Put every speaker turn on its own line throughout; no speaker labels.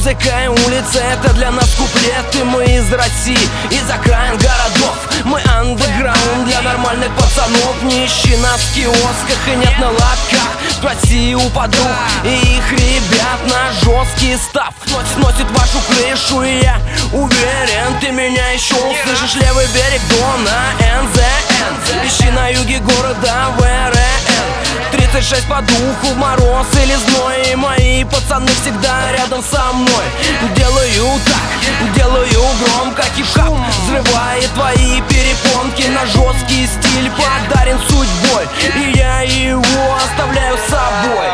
Музыка и улица — это для нас куплеты. Мы из России, из окраин городов. Мы андеграунд для нормальных пацанов. Не ищи нас в киосках и нет на лотках. Спроси у подруг и их ребят. На жесткий став сносит вашу крышу. И я уверен, ты меня еще услышишь. Левый берег Дона, НЗН. Ищи на юге города ВРН. 36 по духу, мороз или зной. И мои пацаны всегда рядом со мной. Делаю так, делаю громко. Хип-хап взрывает твои перепонки. На жесткий стиль подарен судьбой, и я его оставляю с собой.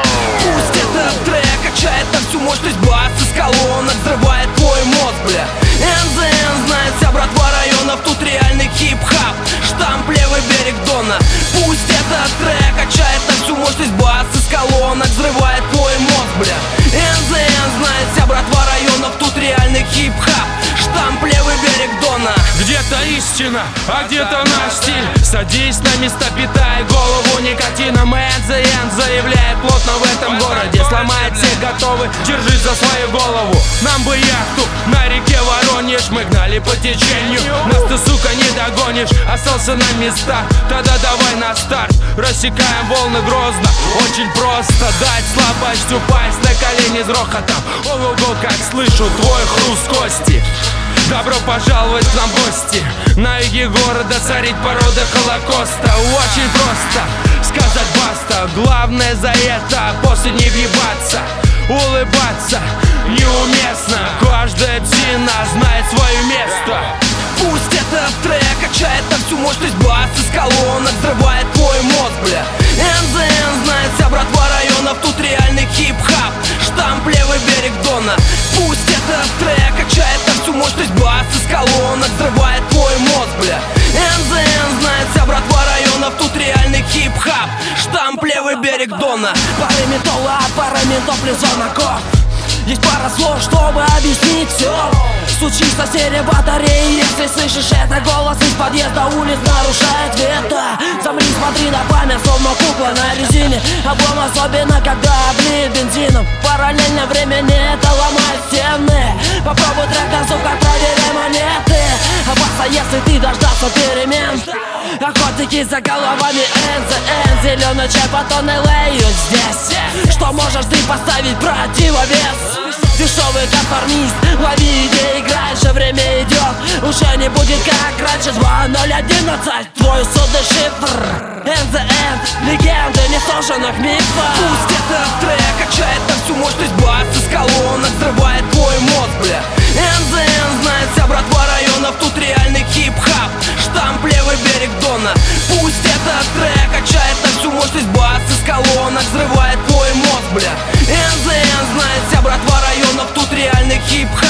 Пусть этот трек качает на всю мощность бас из колонок, взрывает твой мозг, бля. НЗН знает вся братва районов, тут реальный хип-хап. Штамп левый берег Дона. Пусть этот трек качает на всю мощность бас из колонок, взрывает твой мозг, бля. НЗН знает вся братва районов, тут реальный хип-хап. Штамп левый берег Дона.
Где-то истина, а где-то наш стиль. Садись на места, питай голову никотином. НЗН заявляет плотно в этом городе. Сломает всех, готовы, держись за свою голову. Нам бы яхту на реке Воронеж. Мы гнали по течению, нас ты, сука, не догонишь. Остался на местах, тогда давай на старт. Рассекаем волны грозно, очень просто. Дать слабость, упасть на колени с грохотом. Ого-го, как слышу твой хруст кости. Добро пожаловать к нам в гости. На юге города царит порода Холокоста. Очень просто сказать баста. Главное за это после не въебаться. Улыбаться неуместно. Каждая псина знает свое место.
Пусть этот трек качает на всю мощность бас из колонок, взрывает твой мозг, бля. НЗН знает вся братва районов, тут реальный хип-хап. Штамп левый берег Дона. Пусть этот трек качает на всю мощность бас из колонок, взрывает твой мозг, бля. НЗН знает вся братва районов, тут реальный хип-хап. Штамп левый берег Дона. Пара металла, пара ментов, плезонаков. Есть пара слов, чтобы объяснить все. Стучи в соседней батареи, если слышишь это голос из подъезда. Улиц нарушает вето. Замри, смотри на память, словно кукла на резине. Облом особенно, когда облит бензином. Параллельно времени это ломает стены. Попробуй трек на звук, как проверяй монеты. Опасно, если ты дождался перемен. Охотники за головами НЗН. Зеленый чай по тонной леют здесь. Что можешь ты поставить противовес? Дешевый конформист, лови идеи, играй же, время идет. Уже не будет как раньше. 2011, твой судный шифр. НЗН, легенды несложенных мифов. Пусть этот трек качает на всю мощность бас из колонок, взрывает твой мозг, бля. НЗН знает вся братва районов, тут реальный хип-хап. Штамп левый берег Дона. Пусть этот трек качает на всю мощность бас из колонок, взрывает твой мозг, бля. НЗН знает вся братва районов, тут реальный хип-хап.